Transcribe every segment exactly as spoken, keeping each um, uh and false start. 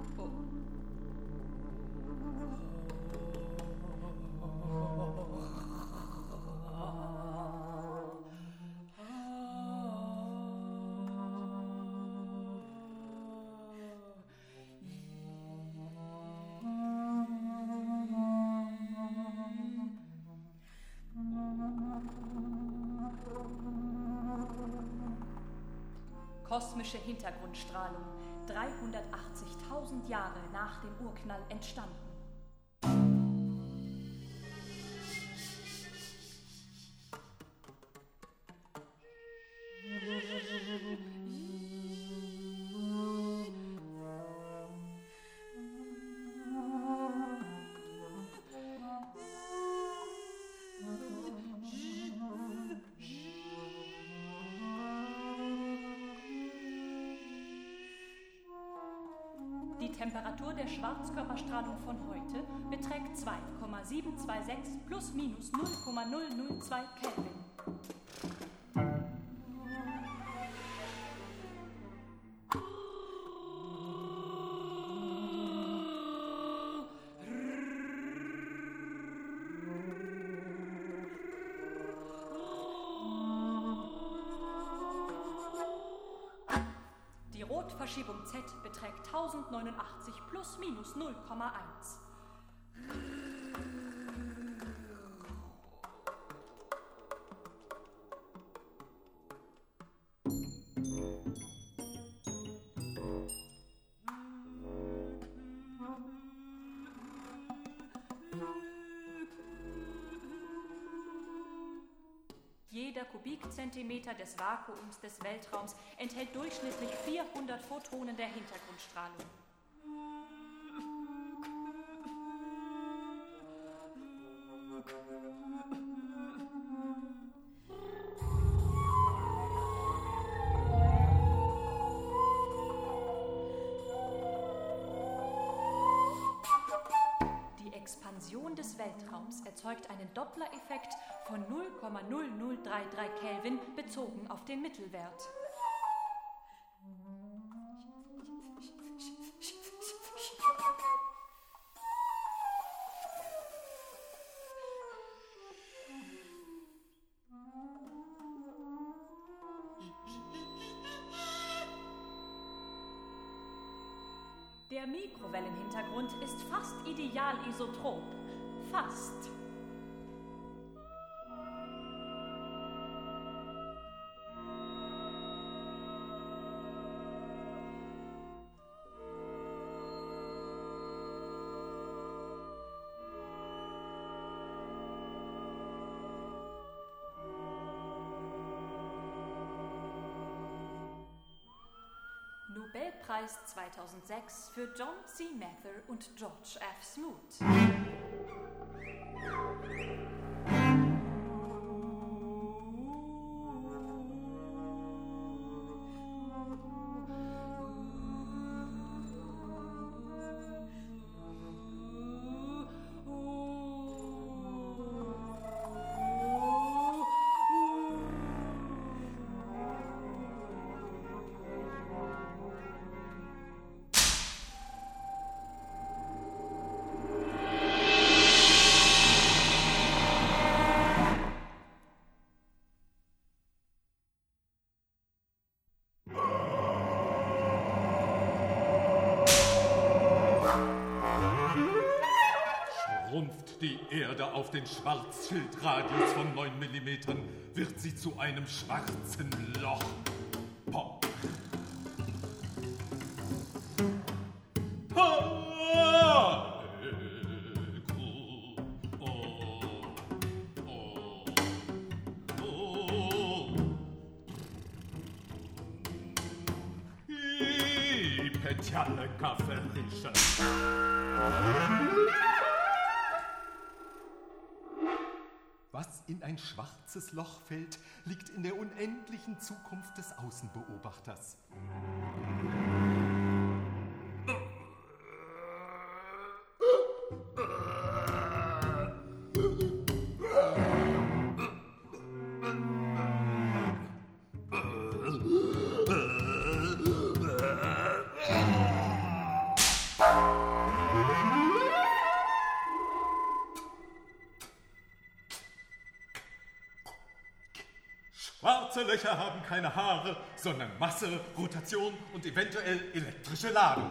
Kosmische Hintergrundstrahlung, dreihundertachtzigtausend Jahre nach dem Urknall entstanden. Die Temperatur der Schwarzkörperstrahlung von heute beträgt zwei Komma sieben zwei sechs plus minus null Komma null null zwei Kelvin. Rotverschiebung Z beträgt tausendneunundachtzig plus minus null Komma eins. Jeder Kubikzentimeter des Vakuums des Weltraums enthält durchschnittlich vierhundert Photonen der Hintergrundstrahlung. Die Expansion des Weltraums erzeugt einen Doppler-Effekt von null Komma null null drei drei Kelvin bezogen auf den Mittelwert. Der Mikrowellenhintergrund ist fast ideal isotrop. Fast. Nobelpreis zweitausendsechs für John C. Mather und George F. Smoot. Schrumpft die Erde auf den Schwarzschildradius von neun Millimetern, wird sie zu einem schwarzen Loch. Pop. Petiale Kafferische. Was in ein schwarzes Loch fällt, liegt in der unendlichen Zukunft des Außenbeobachters. Schwarze Löcher haben keine Haare, sondern Masse, Rotation und eventuell elektrische Ladung.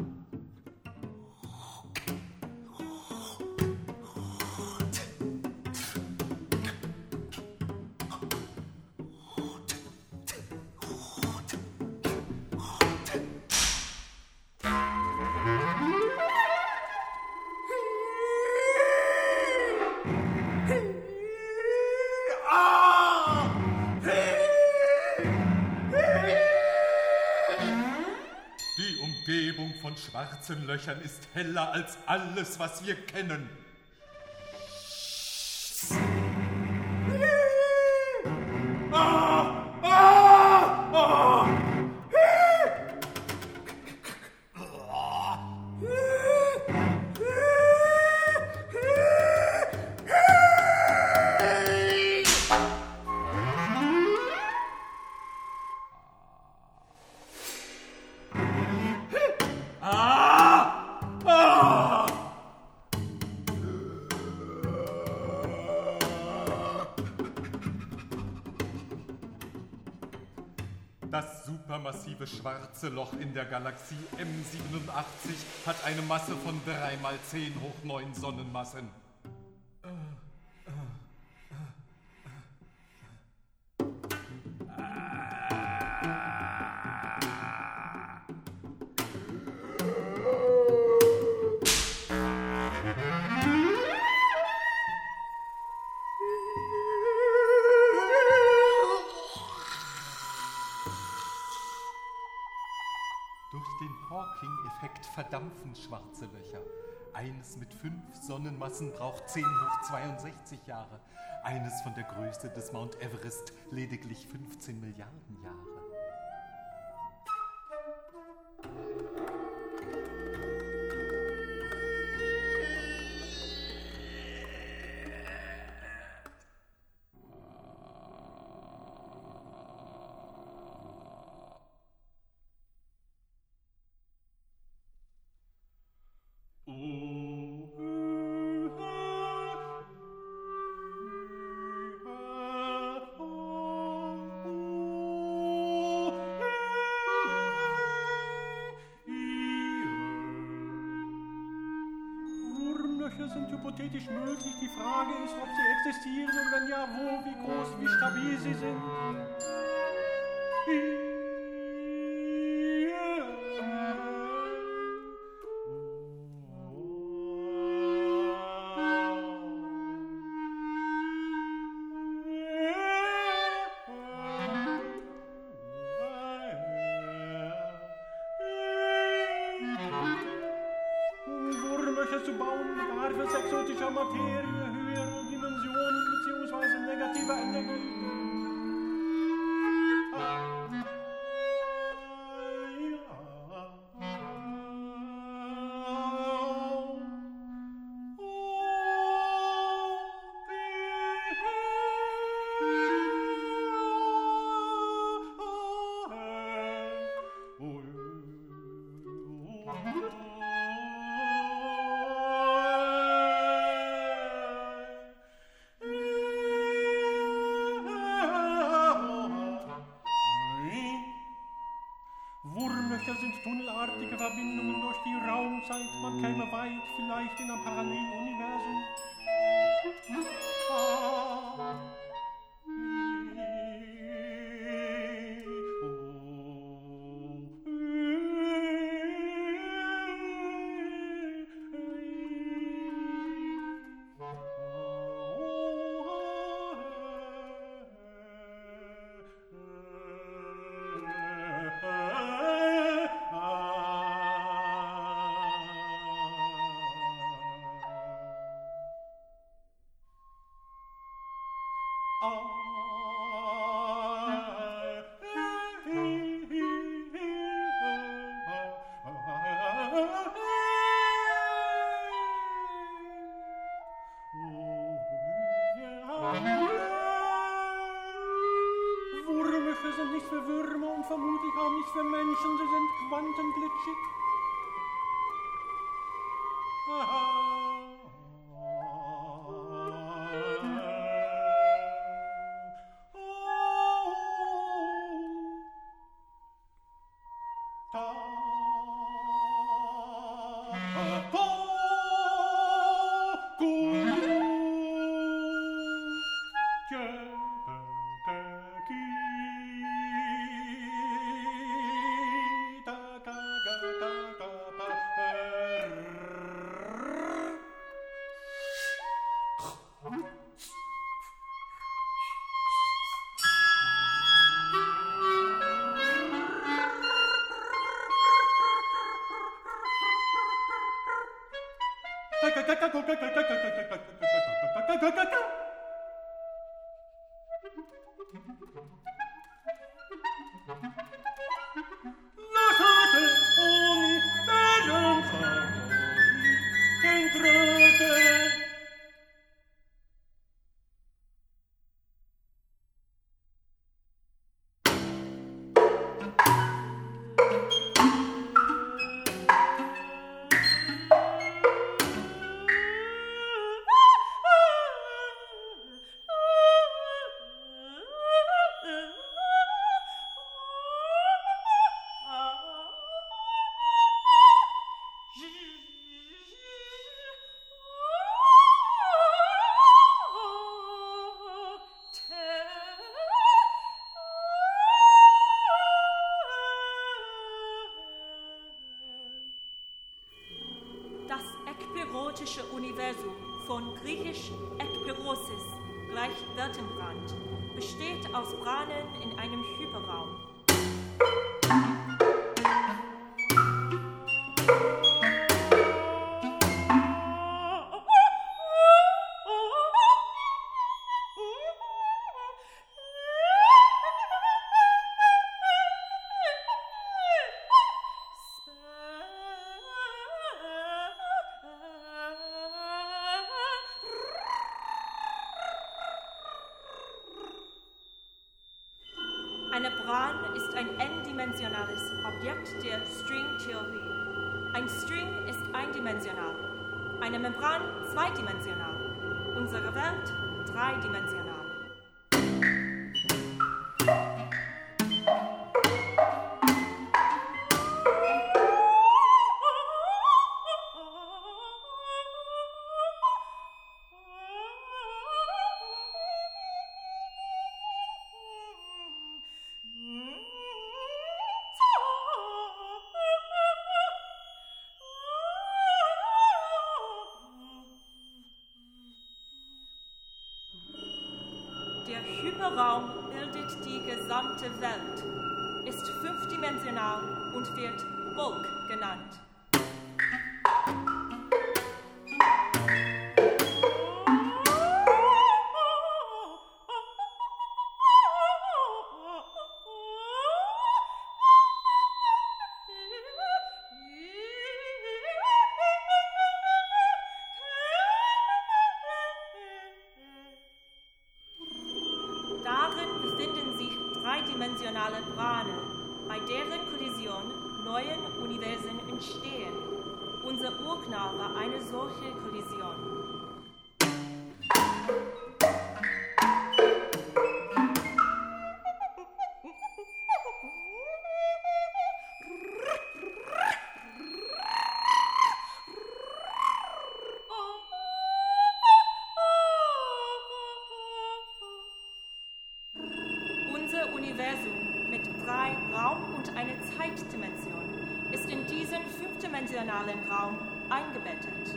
Von schwarzen Löchern ist heller als alles, was wir kennen. Ah! Ah! Ah! Das supermassive schwarze Loch in der Galaxie M siebenundachtzig hat eine Masse von drei mal zehn hoch neun Sonnenmassen. Durch den Hawking-Effekt verdampfen schwarze Löcher. Eines mit fünf Sonnenmassen braucht zehn hoch zweiundsechzig Jahre. Eines von der Größe des Mount Everest lediglich fünfzehn Milliarden Jahre. Sind hypothetisch möglich. Die Frage ist, ob sie existieren und wenn ja, wo, wie groß, wie stabil sie sind. Zu bauen, Basis exotischer Materie, höhere Dimensionen bzw. negativer Energie. Wurmlöcher sind tunnelartige Verbindungen durch die Raumzeit. Man käme weit, vielleicht in einem Paralleluniversum. Ah. Würmer sind nicht für Würmer und vermutlich auch nicht für Menschen, sie sind quantenglitschig. Lasciate ogni speranza entrate. Das ekpyrotische Universum, von griechisch ekpyrosis, gleich Weltenbrand, besteht aus Brahnen in einem Hyperraum. Eine Bran ist ein n-dimensionales Objekt der Stringtheorie. Ein String ist eindimensional, eine Membran zweidimensional, unsere Welt dreidimensional. Der Hyperraum bildet die gesamte Welt, ist fünfdimensional und wird Bulk genannt. Darin befinden sich dreidimensionale Brane, bei deren Kollision neue Universen entstehen. Unser Urknall war eine solche Kollision. Unser Universum mit drei Raum- und einer Zeitdimension ist in diesen fünfdimensionalen Raum eingebettet.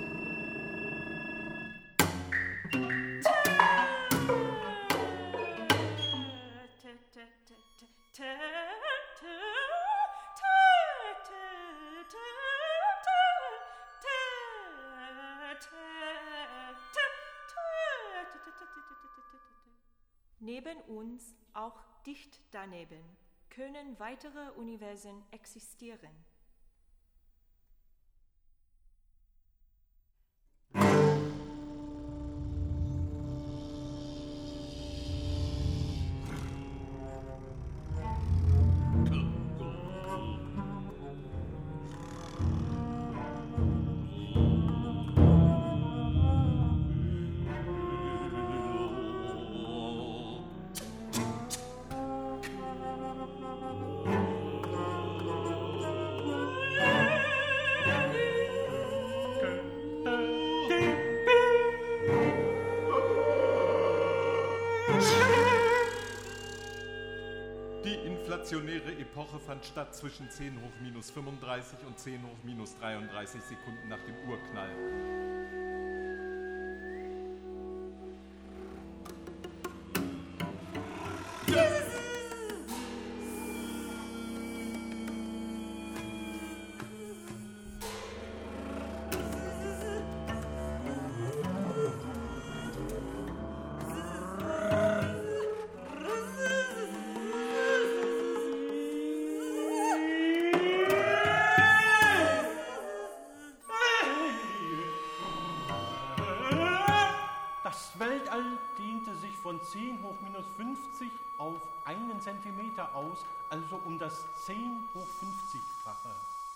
Neben uns, auch dicht daneben, können weitere Universen existieren. Die inflationäre Epoche fand statt zwischen zehn hoch minus fünfunddreißig und zehn hoch minus dreiunddreißig Sekunden nach dem Urknall. zehn hoch minus fünfzig auf einen Zentimeter aus, also um das zehn hoch fünfzig-fache.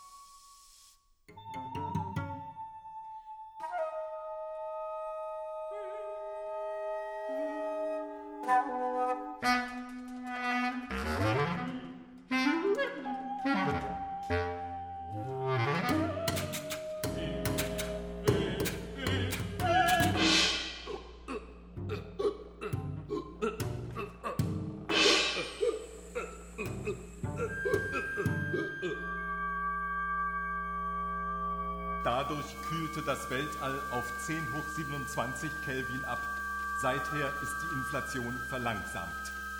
Dadurch kühlte das Weltall auf zehn hoch siebenundzwanzig Kelvin ab. Seither ist die Inflation verlangsamt.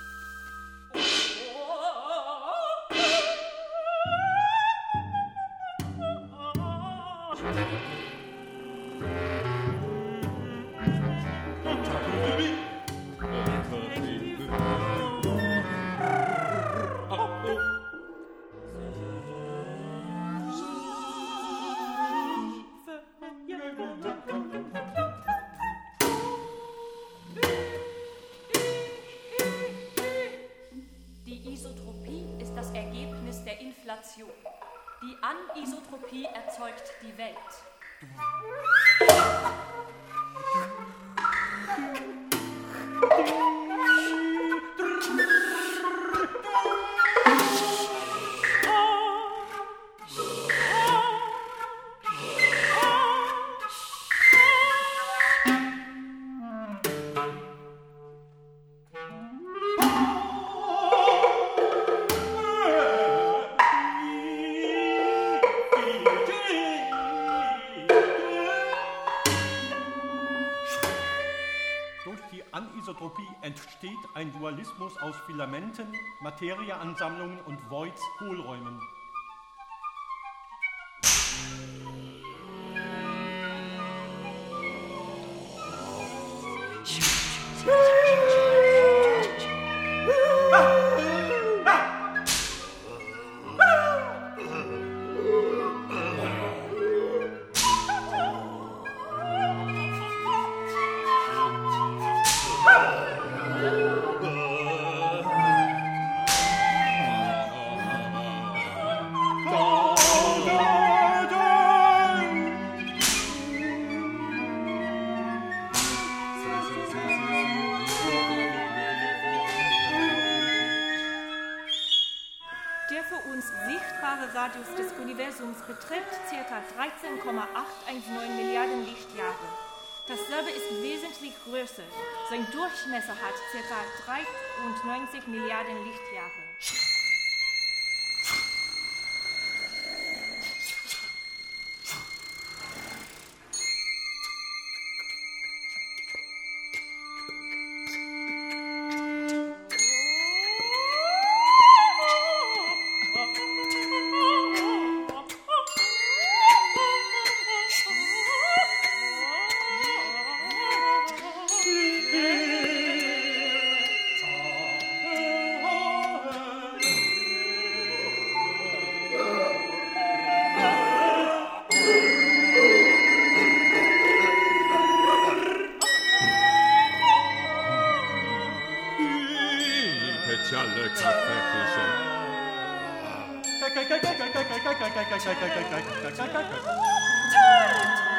Die Anisotropie erzeugt die Welt. Anisotropie entsteht ein Dualismus aus Filamenten, Materieansammlungen und Voids-Hohlräumen. Radius des Universums beträgt ca. dreizehn Komma achthundertneunzehn Milliarden Lichtjahre. Dasselbe ist wesentlich größer. Sein Durchmesser hat ca. dreiundneunzig Milliarden Lichtjahre. Tut!